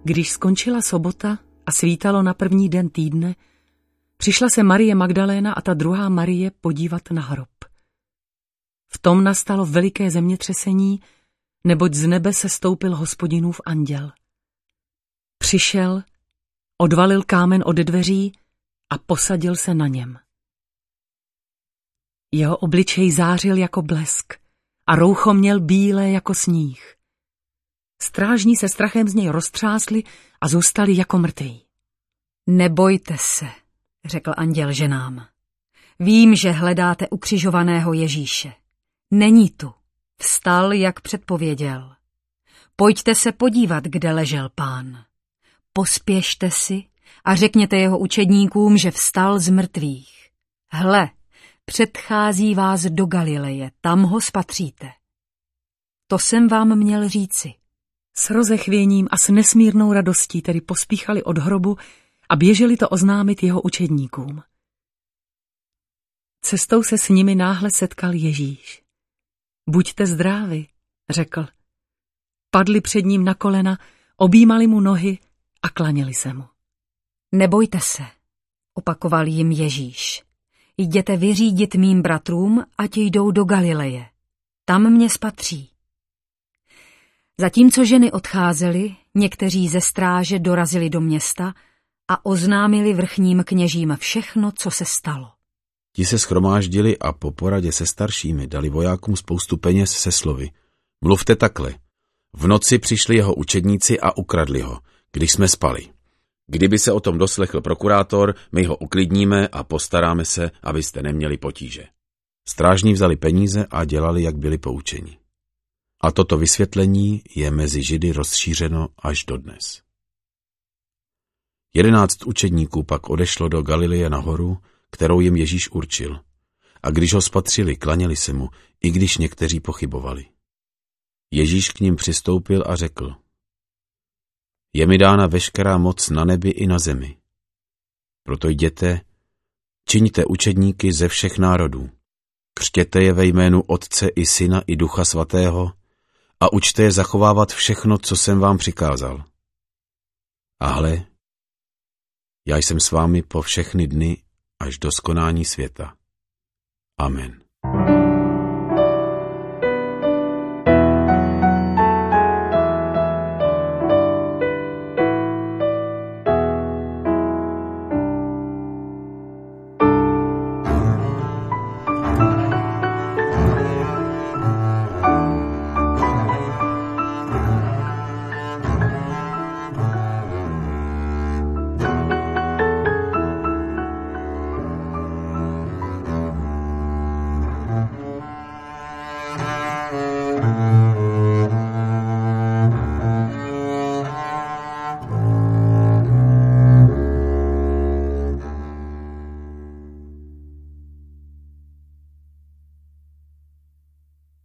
Když skončila sobota a svítalo na první den týdne, přišla se Marie Magdaléna a ta druhá Marie podívat na hrob. V tom nastalo veliké zemětřesení, neboť z nebe se stoupil Hospodinův anděl. Přišel, odvalil kámen od dveří a posadil se na něm. Jeho obličej zářil jako blesk a roucho měl bílé jako sníh. Strážní se strachem z něj roztřásli a zůstali jako mrtví. Nebojte se, řekl anděl ženám. Vím, že hledáte ukřižovaného Ježíše. Není tu. Vstal, jak předpověděl. Pojďte se podívat, kde ležel Pán. Pospěšte si a řekněte jeho učedníkům, že vstal z mrtvých. Hle, předchází vás do Galileje, tam ho spatříte. To jsem vám měl říci. S rozechvěním a s nesmírnou radostí tedy pospíchali od hrobu a běželi to oznámit jeho učedníkům. Cestou se s nimi náhle setkal Ježíš. Buďte zdraví, řekl. Padli před ním na kolena, objímali mu nohy a klaněli se mu. Nebojte se, opakoval jim Ježíš. Jděte vyřídit mým bratrům, ať jdou do Galileje. Tam mě spatří. Zatímco ženy odcházely, někteří ze stráže dorazili do města a oznámili vrchním kněžím všechno, co se stalo. Ti se shromáždili a po poradě se staršími dali vojákům spoustu peněz se slovy. Mluvte takhle. V noci přišli jeho učedníci a ukradli ho, když jsme spali. Kdyby se o tom doslechl prokurátor, my ho uklidníme a postaráme se, abyste neměli potíže. Strážní vzali peníze a dělali, jak byli poučeni. A toto vysvětlení je mezi Židy rozšířeno až dodnes. 11 učedníků pak odešlo do Galileje nahoru, kterou jim Ježíš určil. A když ho spatřili, klaněli se mu, i když někteří pochybovali. Ježíš k nim přistoupil a řekl: Je mi dána veškerá moc na nebi i na zemi. Proto jděte, čiňte učedníky ze všech národů. Křtěte je ve jménu Otce i Syna i Ducha Svatého a učte je zachovávat všechno, co jsem vám přikázal. A hle, já jsem s vámi po všechny dny až do skonání světa. Amen.